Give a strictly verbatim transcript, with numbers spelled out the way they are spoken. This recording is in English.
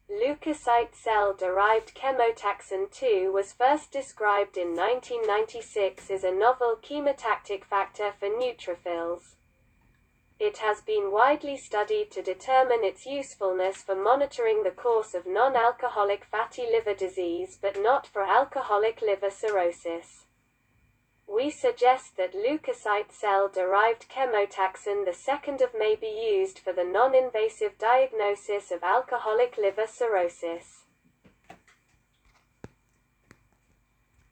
Leukocyte cell-derived chemotaxin two was first described in nineteen ninety-six as a novel chemotactic factor for neutrophils. It has been widely studied to determine its usefulness for monitoring the course of non-alcoholic fatty liver disease but not for alcoholic liver cirrhosis. We suggest that leukocyte cell-derived chemotaxin the second of may be used for the non-invasive diagnosis of alcoholic liver cirrhosis.